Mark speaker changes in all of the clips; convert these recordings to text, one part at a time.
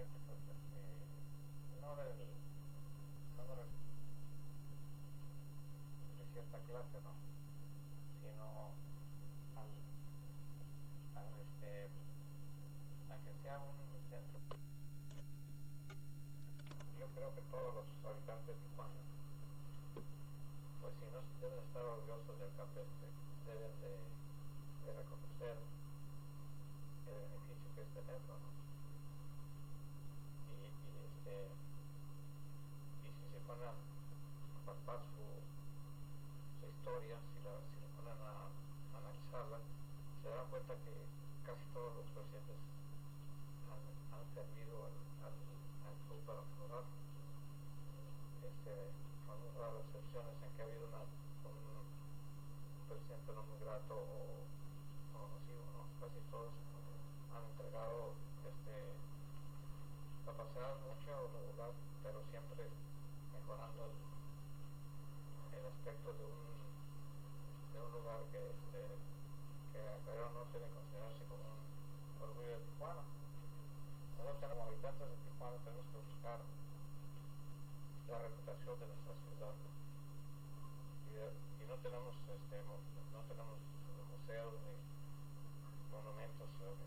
Speaker 1: realmente pues no de cierta clase, ¿no? Sino a que sea un centro. Yo creo que todos los habitantes de Tijuana, pues si no deben estar orgullosos del campestre, deben de reconocer el beneficio que es tenerlo, ¿no? Y si se ponen a palpar su historia, si se ponen a analizarla, se dan cuenta que casi todos los presidentes han servido al club para mejorar, con raras excepciones en que ha habido un presidente no muy grato o nocivo, ¿no? Casi todos han entregado capacidad mucho regular, pero siempre mejorando el aspecto de un lugar que pero no debe considerarse como un orgullo de Tijuana. Nosotros como habitantes de Tijuana tenemos que buscar la reputación de nuestra ciudad, ¿no? Y no tenemos museos ni monumentos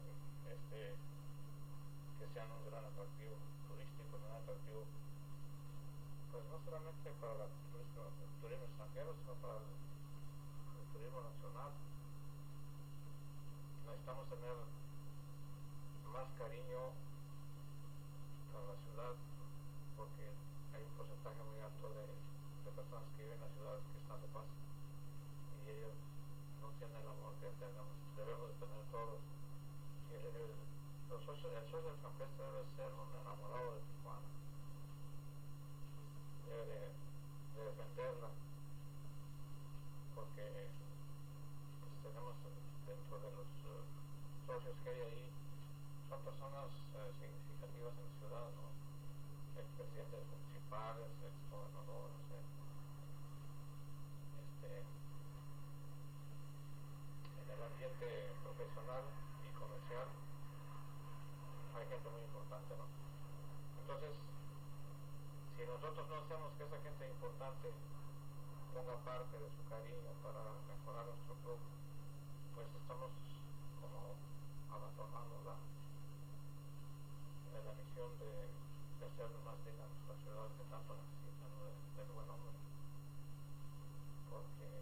Speaker 1: que sean un gran atractivo turístico, un gran atractivo, pues no solamente para el turismo extranjero, sino para el turismo nacional. Necesitamos tener más cariño para la ciudad, porque hay un porcentaje muy alto de personas que viven en la ciudad que están de paso y ellos no tienen el amor que debemos de tener todos. El socio del campestre debe ser un enamorado de Tijuana, debe de defenderla, porque pues, tenemos dentro de los socios que hay ahí, son personas significativas en la ciudad, ¿no? Expresidentes municipales, exgobernadores, en el ambiente profesional y comercial hay gente muy importante, ¿no? Entonces, si nosotros no hacemos que esa gente importante ponga parte de su cariño para mejorar nuestro club, pues estamos como abandonando la misión de hacer más digna nuestra ciudad que tanto necesitan del buen hombre, porque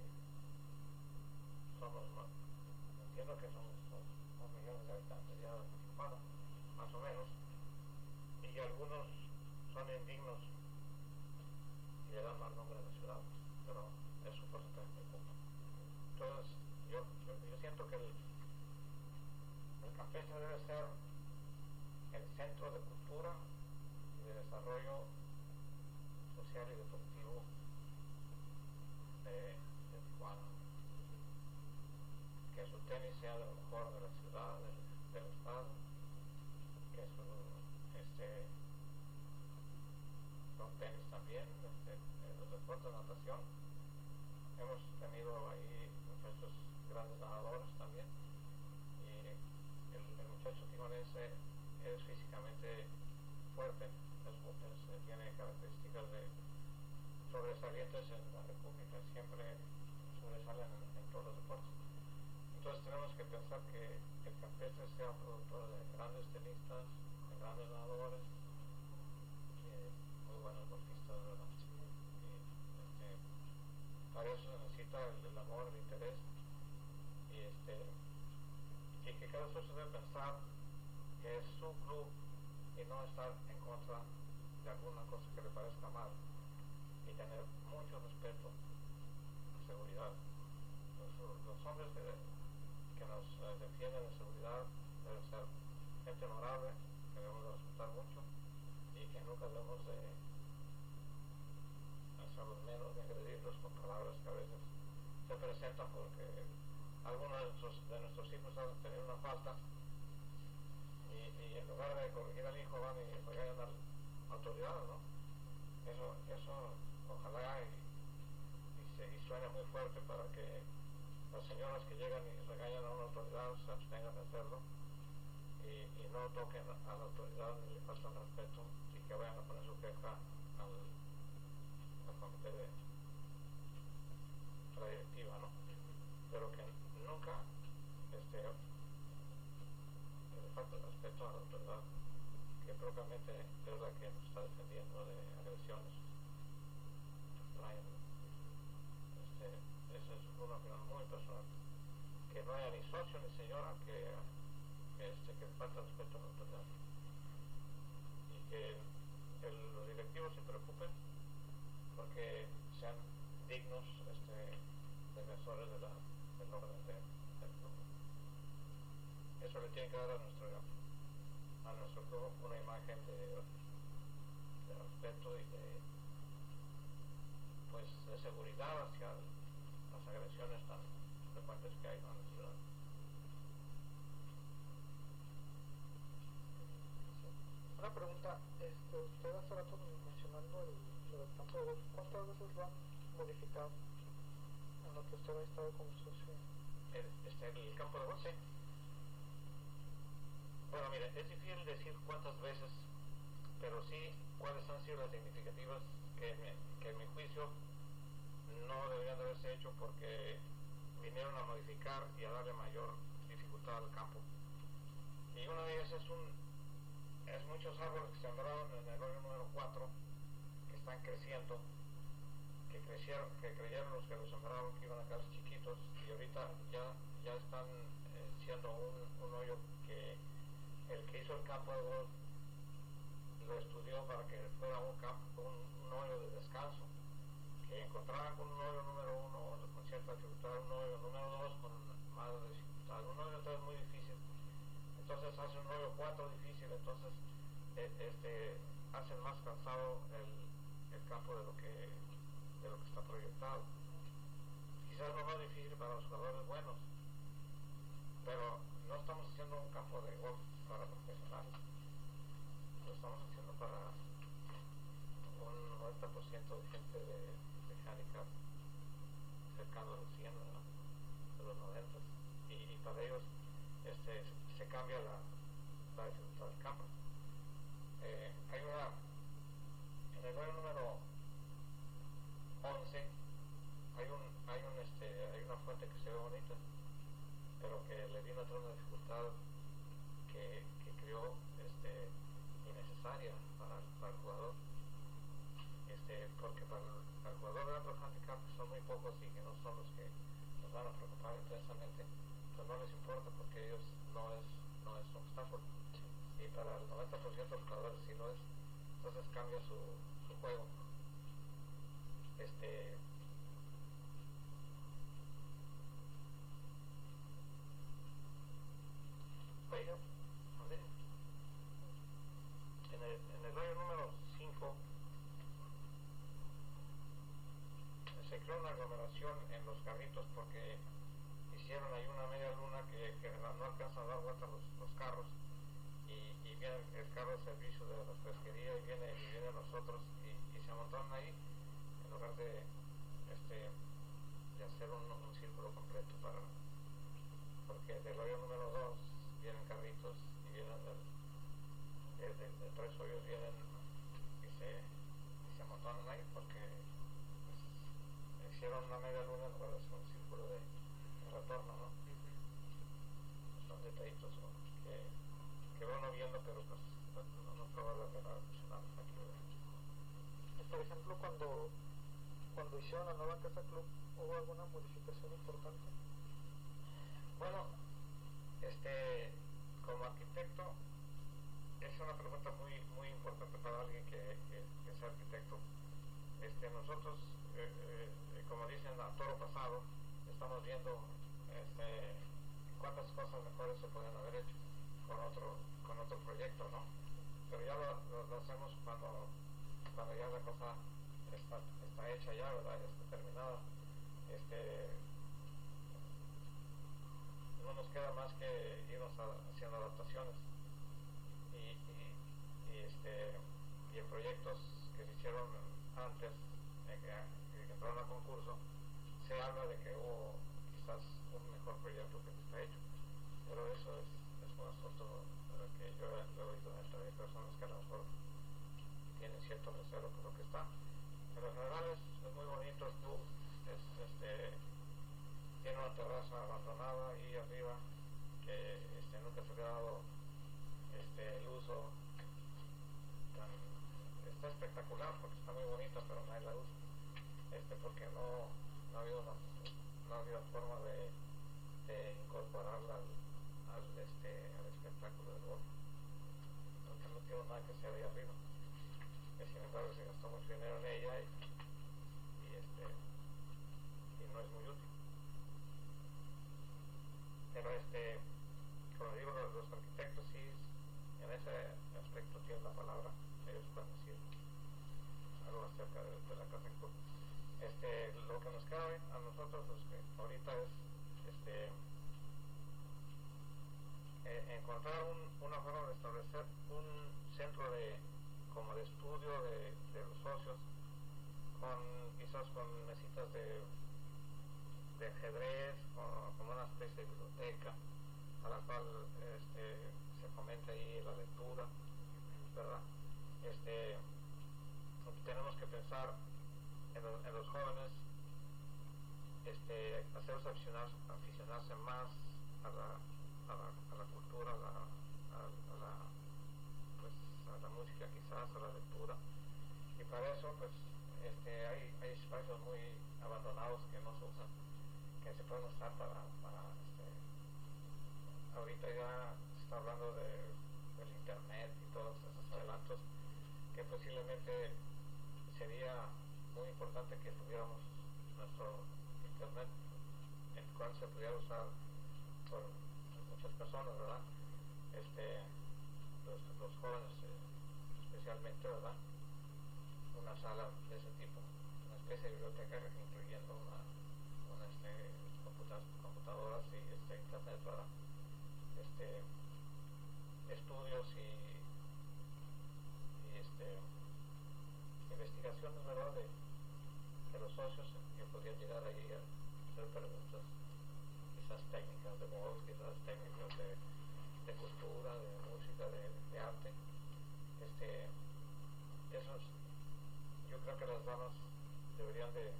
Speaker 1: entiendo que somos 2 millones de habitantes ya de Tijuana, más o menos, y algunos son indignos y le dan mal nombre a la ciudad, pero es un porcentaje muy poco. Entonces yo siento que el campestre debe ser el centro de cultura y de desarrollo social y deportivo de Tijuana, que su tenis sea de lo mejor de la ciudad, del estado, que son tenis también, los deportes de natación. Hemos tenido ahí muchachos grandes nadadores también, y el muchacho tijuanense es físicamente fuerte, tiene características de sobresalientes en la República, siempre sobresalen en todos los deportes. Entonces tenemos que pensar que el campestre sea un productor de grandes tenistas, de grandes nadadores, muy buenos golfistas, ¿verdad? Para eso se necesita el amor, el interés, y que cada socio debe pensar que es su club y no estar en contra de alguna cosa que le parezca mal, y tener mucho respeto por seguridad. Los hombres que nos defienden de seguridad deben ser gente honorable, que debemos de respetar mucho y que nunca debemos de hacerlos menos, de agredirlos con palabras que a veces se presentan porque algunos de nuestros hijos han tenido una falta y en lugar de corregir al hijo van y regañan a la autoridad, ¿no? Eso ojalá y suene muy fuerte para que las señoras que llegan y regañan a una autoridad se abstengan de hacerlo, y no toquen a la autoridad ni le faltan respeto y que vayan a poner su queja al comité de la directiva, ¿no? Pero que nunca le falta el respeto a la autoridad, que propiamente es la que nos está defendiendo de agresiones. Esa es una opinión muy personal, que no haya ni socio ni señora que le falta el respeto a la autoridad, y que los directivos se preocupen porque sean dignos defensores del orden del club. Eso le tiene que dar a nuestro club una imagen de respeto y de seguridad hacia las agresiones tan frecuentes que hay en la ciudad.
Speaker 2: Una pregunta, usted hace rato mencionando el campo de golf, ¿cuántas veces lo han modificado en lo que usted ha estado como socio?
Speaker 1: El campo de golf, sí. Bueno, mire, es difícil decir cuántas veces, pero sí cuáles han sido las significativas que en mi juicio no deberían de haberse hecho, porque vinieron a modificar y a darle mayor dificultad al campo. Y una de ellas es muchos árboles que se sembraron en el hoyo número 4, que están creciendo, que creyeron los que los sembraron que iban a quedar chiquitos, y ahorita ya están siendo un hoyo que el que hizo el campo de golf lo estudió para que fuera un hoyo de descanso, que encontraran con un hoyo número 1 con cierta dificultad, un hoyo número 2 con más dificultad, un hoyo 3 muy difícil, entonces hace un hoyo 4 difícil, entonces hacen más cansado el campo de lo que está proyectado. Quizás no más difícil para los jugadores buenos, pero no estamos haciendo un campo de golf para profesionales, lo estamos haciendo para un 90% de gente de handicap cercano a los 100, ¿no? De los 90, y para ellos se cambia la dificultad del campo. En el hoyo número 11 hay una fuente que se ve bonita, pero que le vino a traer una dificultad que creó innecesaria para el jugador, porque para el jugador de otro handicap, que son muy pocos y que no son los que nos van a preocupar intensamente, pues no les importa, porque ellos no es un obstáculo, y para el 90% de los jugadores sí lo es. Entonces cambia su juego. En el hoyo número 5 se creó una aglomeración en los carritos, porque hicieron ahí una media luna que no alcanzan a dar vuelta los carros, y viene el carro de servicio de la pesquería y vienen nosotros, y se montaron ahí en lugar de hacer un círculo completo, porque del hoyo número 2 vienen carritos, y vienen de 3 hoyos vienen y se montaron ahí, porque hicieron una media luna en lugar de hacer un círculo de retorno, ¿no? Son detallitos que van viendo, pero pues no prueba la pena funcionar aquí.
Speaker 2: Por ejemplo, cuando hicieron la nueva Casa Club, ¿hubo alguna modificación importante?
Speaker 1: Bueno, como arquitecto, es una pregunta muy, muy importante para alguien que sea arquitecto. Nosotros, como dicen, a toro pasado, estamos viendo cuántas cosas mejores se pueden haber hecho con otro proyecto, ¿no? Pero ya lo hacemos cuando ya la cosa está hecha ya, ¿verdad? Ya está terminada. No nos queda más que irnos haciendo adaptaciones, y en proyectos que se hicieron antes que entraron a concurso, se habla de que hubo quizás un mejor proyecto que está hecho, pero eso es un asunto que yo lo he oído entre hay personas que a lo mejor tienen cierto recelo por lo que está, pero en general es muy bonito el club. Tiene una terraza abandonada ahí arriba que nunca se le ha dado el uso está espectacular porque está muy bonita, pero nadie la usa porque no ha habido forma de incorporarla al espectáculo del golf, porque no tiene nada que sea de arriba, que sin embargo se gastó mucho dinero en ella y no es muy útil. Pero como digo, los arquitectos sí en ese aspecto tienen la palabra. Ellos pueden decir algo acerca de la casa en club. Lo que nos cabe a nosotros los que ahorita es encontrar una forma de establecer un centro como de estudio de los socios, quizás con mesitas de ajedrez, como una especie de biblioteca a la cual se fomenta ahí la lectura, ¿verdad? Tenemos que pensar en los jóvenes, hacerlos aficionarse más a la cultura, a la música, quizás a la lectura, y para eso pues hay espacios muy abandonados que no se usan, que se pueden usar para ahorita ya se está hablando del internet y todos esos adelantos que posiblemente sería muy importante que tuviéramos nuestro internet, el cual se pudiera usar por muchas personas, ¿verdad? Los jóvenes especialmente, ¿verdad? Una sala de ese tipo, una especie de biblioteca incluyendo computadoras y internet, ¿verdad? Estudios y investigaciones, ¿verdad? De los socios que podrían llegar ahí a hacer preguntas, quizás técnicas de voz, quizás técnicas de cultura, de música, de arte. Yo creo que las damas deberían de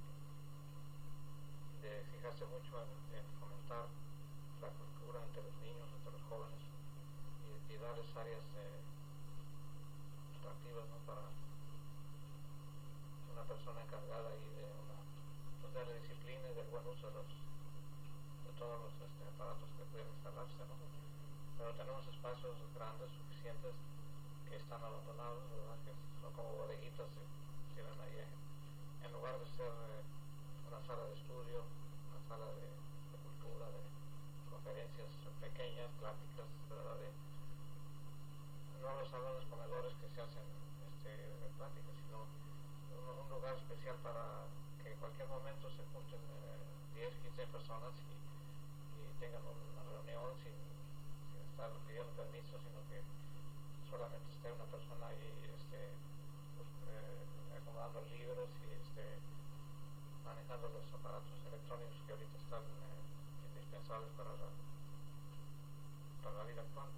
Speaker 1: fijarse mucho en fomentar la cultura entre los niños, entre los jóvenes y darles áreas atractivas, ¿no? Para una persona encargada ahí de la disciplina y del buen uso de todos los aparatos que pueden instalarse, ¿no? Pero tenemos espacios grandes, suficientes, que están abandonados, ¿verdad? Que son como bodeguitas, que ven ahí en lugar de ser una sala de estudio, una sala de cultura, de conferencias pequeñas, pláticas, ¿verdad? No los salones comedores que se hacen de pláticas, sino un lugar especial para que en cualquier momento se junten 10, 15 personas y tengan una reunión sin estar pidiendo permiso, sino que solamente esté una persona ahí acomodando libros y manejando los aparatos electrónicos que ahorita están indispensables para la vida actual.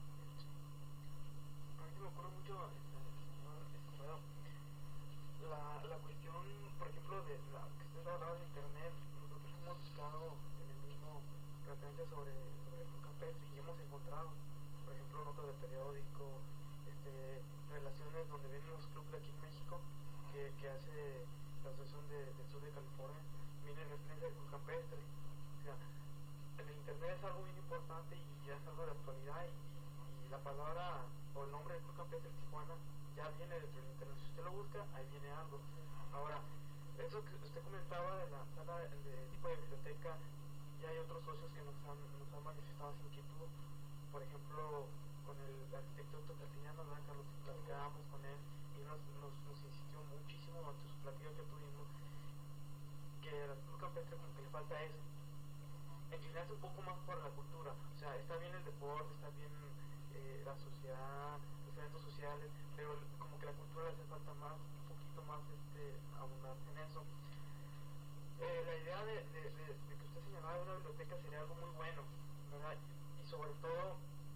Speaker 2: A mí se me ocurre mucho, señor Escobedo, la cuestión, por ejemplo, de la que usted hablaba de internet. Nosotros hemos buscado en el mismo referencia sobre el campestre y hemos encontrado, por ejemplo, notas de periódico, relaciones donde vienen los clubes de aquí en México que hace la Asociación del Sur de California, viene en referencia del club campestre. O sea, el internet es algo bien importante y ya es algo de actualidad y la palabra o el nombre del club campestre de Tijuana ya viene dentro del internet. Si usted lo busca, ahí viene algo. Ahora, eso que usted comentaba de la sala de tipo de biblioteca, ya hay otros socios que nos han manifestado esa inquietud. Por ejemplo, con el arquitecto Castellano, ¿verdad, Carlos? Platicábamos con él y nos insistió muchísimo ante sus platillos que tuvimos que al club campestre como que le falta eso, inclinarse un poco más por la cultura. O sea, está bien el deporte, está bien la sociedad, los eventos sociales, pero como que la cultura le hace falta más, un poquito más abundante en eso. La idea de que usted señalaba de una biblioteca sería algo muy bueno, ¿verdad? Y sobre todo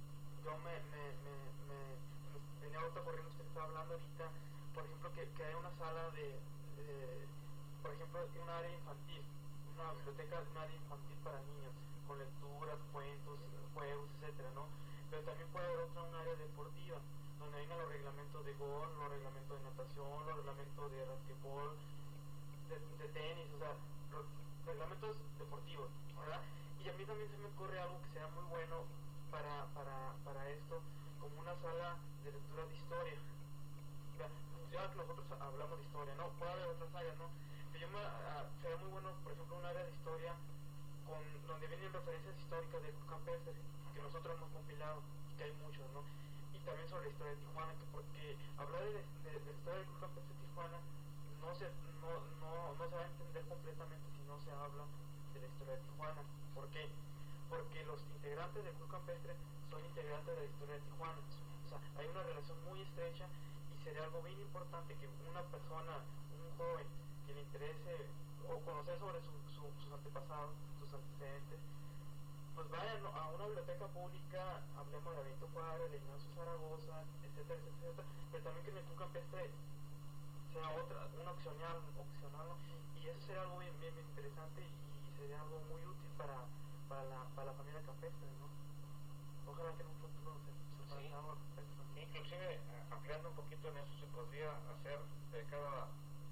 Speaker 2: yo me venía ahorita corriendo, usted estaba hablando ahorita, por ejemplo, que hay una sala por ejemplo, un área infantil, una biblioteca, un área infantil para niños, con lecturas, cuentos, juegos, etcétera, ¿no? Pero también puede haber otra, un área deportiva, donde vengan los reglamentos de gol, los reglamentos de natación, los reglamentos de basquetbol, de tenis, o sea, los reglamentos deportivos, ¿verdad? Y a mí también se me ocurre algo que sea muy bueno para esto, como una sala de lectura de historia. Ya que nosotros hablamos de historia, ¿no? Puede haber otras áreas, ¿no? Pero sería muy bueno, por ejemplo, un área de historia donde vienen referencias históricas del campestre, que nosotros hemos compilado, que hay muchos, ¿no? Y también sobre la historia de Tijuana, porque hablar de la historia del campestre de Tijuana no se va a entender completamente si no se habla de la historia de Tijuana. ¿Por qué? Porque los integrantes del Club Campestre son integrantes de la historia de Tijuana. O sea, hay una relación muy estrecha y sería algo bien importante que una persona, un joven que le interese o conocer sobre sus antepasados, sus antecedentes, pues vayan a una biblioteca pública, hablemos de Benito Juárez, de Ignacio Zaragoza, etcétera, etcétera, pero también que en el Club Campestre sea una opcional, ¿no? Y eso sería algo bien interesante y sería algo muy útil para la familia campestre, ¿no? Ojalá que en un futuro se
Speaker 1: sí.
Speaker 2: algo al respecto.
Speaker 1: Inclusive, ampliando un poquito en eso, se podría hacer cada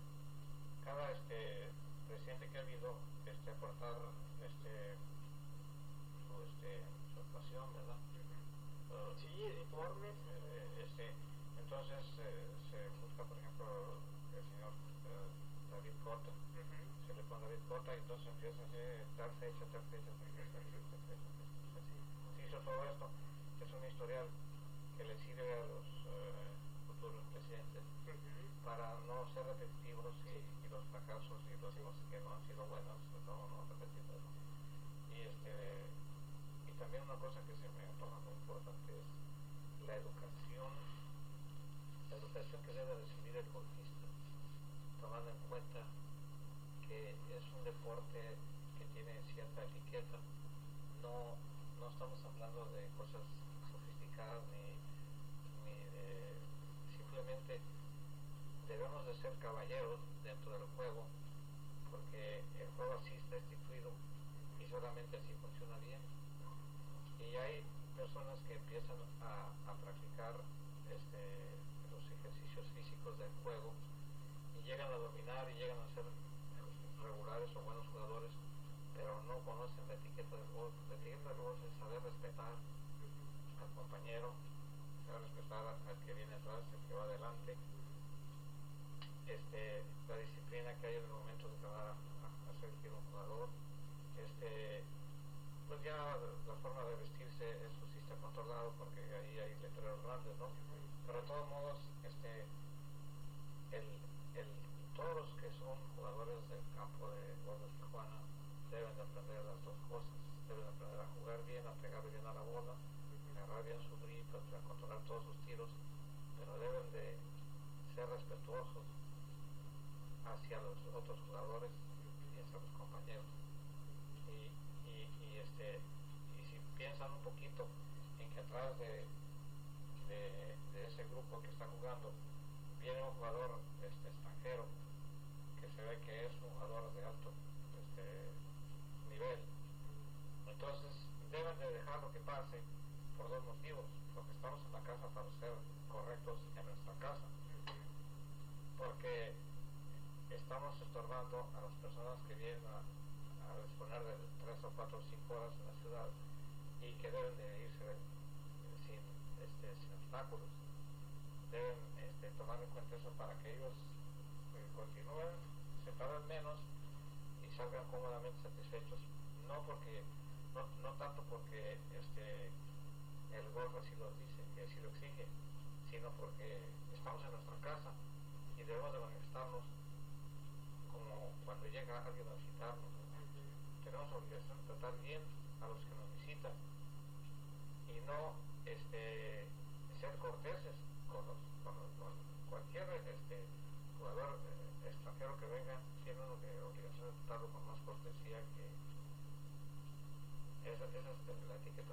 Speaker 1: presidente que ha habido aportar su actuación, ¿verdad?
Speaker 2: Sí, informes.
Speaker 1: Entonces se busca, por ejemplo, el señor David Cota, se le pone David Cota y entonces empieza a hacer tal fecha, se hizo todo esto. Es un historial que le sirve a los futuros presidentes para no ser repetitivos y los fracasos y las cosas que no han sido buenas no repetirlas. Y también una cosa que se me antoja muy importante es la educación que debe recibir el golfista, tomando en cuenta que es un deporte que tiene cierta etiqueta. No estamos hablando de cosas sofisticadas ni de, simplemente debemos de ser caballeros dentro del juego, porque el juego así está instituido y solamente así funciona bien. Y hay personas que empiezan a practicar los ejercicios físicos del juego y llegan a dominar y llegan a ser regulares o buenos jugadores, pero no conocen la etiqueta del golf. La etiqueta del golf es saber respetar al compañero, saber respetar al que viene atrás, al que va adelante, la disciplina que hay en el momento de que va a ser un jugador, pues ya la forma de vestirse, eso sí está controlado porque ahí hay letreros grandes, ¿no? Pero de todos modos, todos los que son jugadores del campo de golf de Tijuana deben de aprender las dos cosas. Deben aprender a jugar bien, a pegar bien a la bola, a agarrar bien su grip, a controlar todos sus tiros, pero deben de ser respetuosos hacia los otros jugadores y hacia los compañeros. Y si piensan un poquito en que atrás de ese grupo que está jugando viene un jugador extranjero que se ve que es un jugador de alto nivel, entonces deben de dejar lo que pase por dos motivos: porque estamos en la casa para ser correctos en nuestra casa, porque estamos estorbando a las personas que vienen a disponer de 3 o 4 o 5 horas en la ciudad y que deben de irse sin obstáculos. Deben tomar en cuenta eso para que ellos continúen, se tarden menos y salgan cómodamente satisfechos. No tanto porque el golf así lo dice, que así lo exige, sino porque estamos en nuestra casa y debemos de manifestarnos como cuando llega alguien a visitarnos. Tenemos la obligación de tratar bien a los que nos visitan y no ser corteses con cualquier jugador extranjero que venga. Tiene una obligación de tratarlo con más cortesía, que esa es la etiqueta